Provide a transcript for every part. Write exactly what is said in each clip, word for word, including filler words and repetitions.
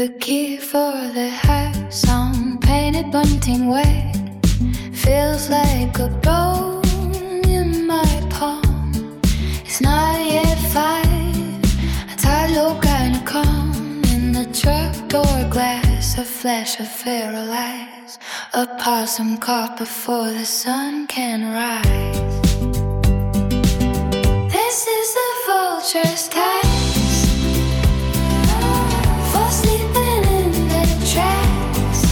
The key for the house on painted bunting wet feels like a bone in my palm. It's not yet five, a tired look kinda calm. In the trapdoor glass, a flash of feral eyes, a possum caught before the sun can rise. This is the vulture's task, for sleeping in the tracks.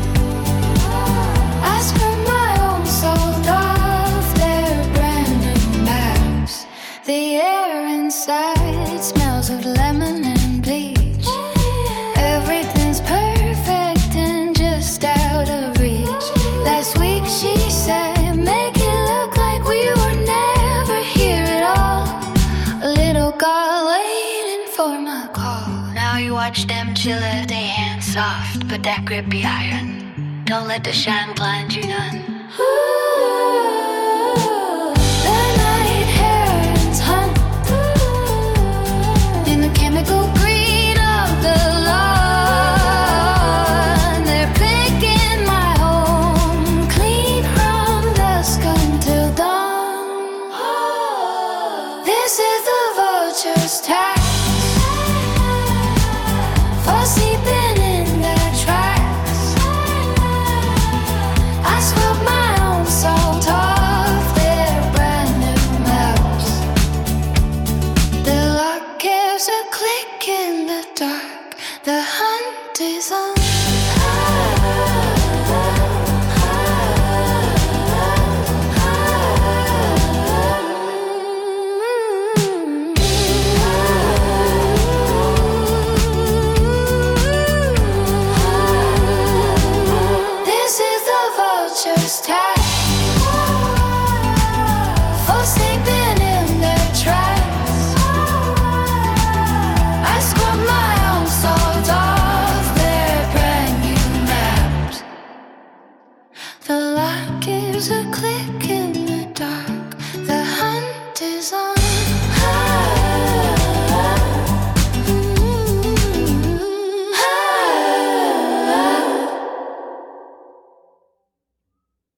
I screw my own soul off their brand new maps. The air inside smells of lemon and bleach. Everything's perfect and just out of reach. Last week she said, make it look like we were never here at all. A little girl waiting for my call. Now you watch them chill as they hands soft, but that grip be iron. Don't let the shine blind you none. The night herons hunt in the chemical green of the lawn. They're picking my home clean from dusk until dawn. This is the vulture's task, for sleeping in their tracks. I scrub my own salt off their brand new maps. The lock gives a click in the dark. The hunt is on. This is the vulture's task, for sleeping